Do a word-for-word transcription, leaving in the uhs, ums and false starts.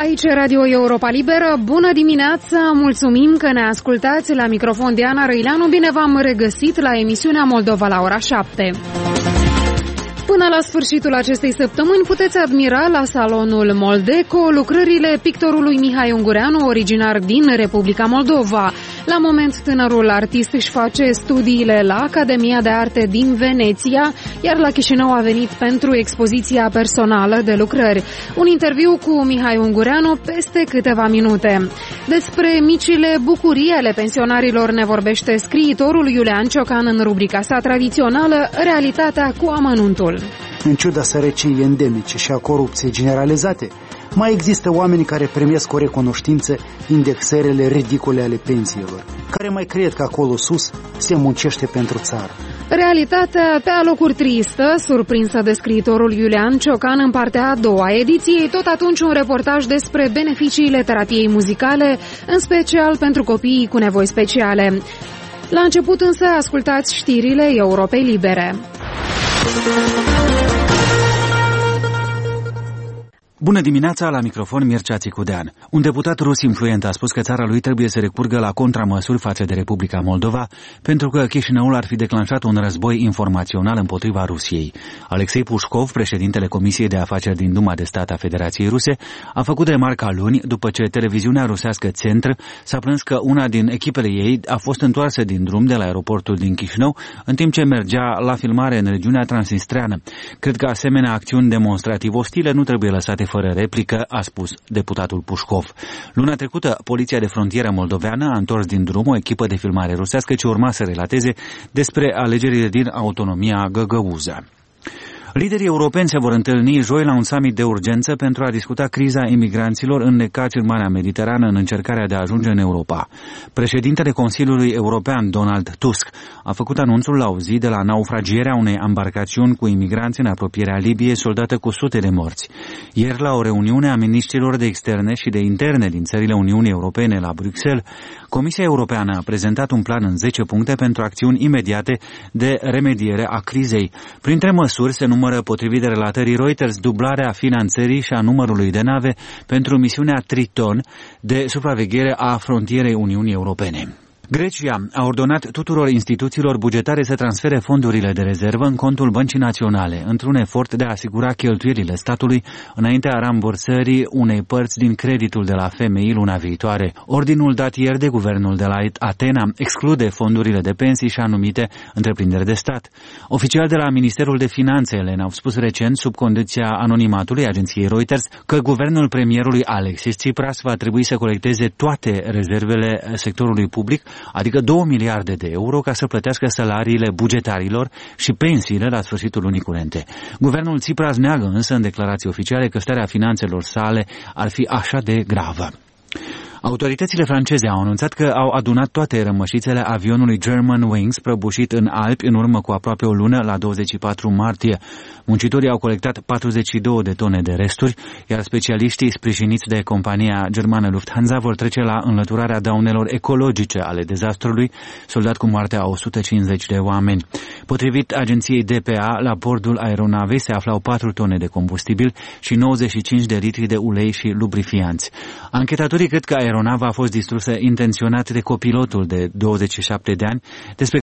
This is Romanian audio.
Aici Radio Europa Liberă. Bună dimineața, mulțumim că ne ascultați. La microfon Diana Răileanu, bine v-am regăsit la emisiunea Moldova la ora șapte. Până la sfârșitul acestei săptămâni puteți admira la salonul Moldeco lucrările pictorului Mihai Ungureanu, originar din Republica Moldova. La moment, tânărul artist își face studiile la Academia de Arte din Veneția, iar la Chișinău a venit pentru expoziția personală de lucrări. Un interviu cu Mihai Ungureanu peste câteva minute. Despre micile bucurii ale pensionarilor ne vorbește scriitorul Iulian Ciocan în rubrica sa tradițională Realitatea cu amănuntul. În ciuda sărăciei endemice și a corupției generalizate, mai există oameni care primesc o recunoștință indexările ridicole ale pensiilor, care mai cred că acolo sus se muncește pentru țară. Realitatea pe alocuri tristă, surprinsă de scriitorul Iulian Ciocan în partea a doua ediției, tot atunci un reportaj despre beneficiile terapiei muzicale, în special pentru copiii cu nevoi speciale. La început însă ascultați știrile Europei Libere. Bună dimineața, la microfon Mircea Țicudean. Un deputat rus influent a spus că țara lui trebuie să recurgă la contramăsuri față de Republica Moldova, pentru că Chișinăul ar fi declanșat un război informațional împotriva Rusiei. Alexei Pușcov, președintele Comisiei de Afaceri din Duma de Stat a Federației Ruse, a făcut remarca luni după ce televiziunea rusească Centr s-a plâns că una din echipele ei a fost întoarsă din drum de la aeroportul din Chișinău, în timp ce mergea la filmare în regiunea transnistreană. Cred că asemenea acțiuni demonstrativ ostile nu trebuie lăsate fără replică, a spus deputatul Pușcov. Luna trecută, Poliția de Frontieră moldoveană a întors din drum o echipă de filmare rusească ce urma să relateze despre alegerile din autonomia găgăuză. Liderii europeni se vor întâlni joi la un summit de urgență pentru a discuta criza imigranților înnecați în Marea Mediterană în încercarea de a ajunge în Europa. Președintele Consiliului European, Donald Tusk, a făcut anunțul la o zi de la naufragierea unei embarcațiuni cu imigranți în apropierea Libiei, soldată cu sute de morți. Ieri, la o reuniune a miniștrilor de externe și de interne din țările Uniunii Europene la Bruxelles, Comisia Europeană a prezentat un plan în zece puncte pentru acțiuni imediate de remediere a crizei. Printre măsuri se numără, potrivit de relatării Reuters, dublarea finanțării și a numărului de nave pentru misiunea Triton de supraveghere a frontierei Uniunii Europene. Grecia a ordonat tuturor instituțiilor bugetare să transfere fondurile de rezervă în contul Băncii Naționale, într-un efort de a asigura cheltuielile statului înaintea rambursării unei părți din creditul de la F M I luna viitoare. Ordinul dat ieri de guvernul de la Atena exclude fondurile de pensii și anumite întreprinderi de stat. Oficiali de la Ministerul de Finanțe, Elena, au spus recent, sub condiția anonimatului agenției Reuters, că guvernul premierului Alexis Tsipras va trebui să colecteze toate rezervele sectorului public, adică două miliarde de euro, ca să plătească salariile bugetarilor și pensiile la sfârșitul lunii curente. Guvernul Tsipras neagă însă în declarații oficiale că starea finanțelor sale ar fi așa de gravă. Autoritățile franceze au anunțat că au adunat toate rămășițele avionului Germanwings prăbușit în Alpi în urmă cu aproape o lună, la douăzeci și patru martie. Muncitorii au colectat patruzeci și două de tone de resturi, iar specialiștii sprijiniți de compania germană Lufthansa vor trece la înlăturarea daunelor ecologice ale dezastrului, soldat cu moartea a o sută cincizeci de oameni. Potrivit agenției D P A, la bordul aeronavei se aflau patru tone de combustibil și nouăzeci și cinci de litri de ulei și lubrifianți. Anchetatorii cred că aeronava a fost distrusă intenționat de copilotul de douăzeci și șapte de ani, despre